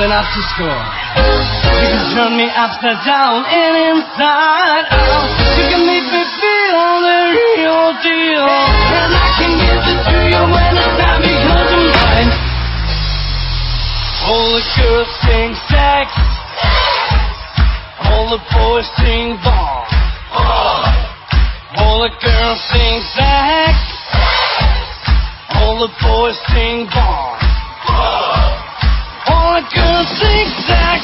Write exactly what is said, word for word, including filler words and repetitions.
going up to score. You can turn me upside down and inside out. You can make me feel the real deal, and I can give it to you when it's time because I'm mine. All the girls sing sex, all the boys sing ball. All the girls sing sex, all the boys sing ball. All the girls sing sex.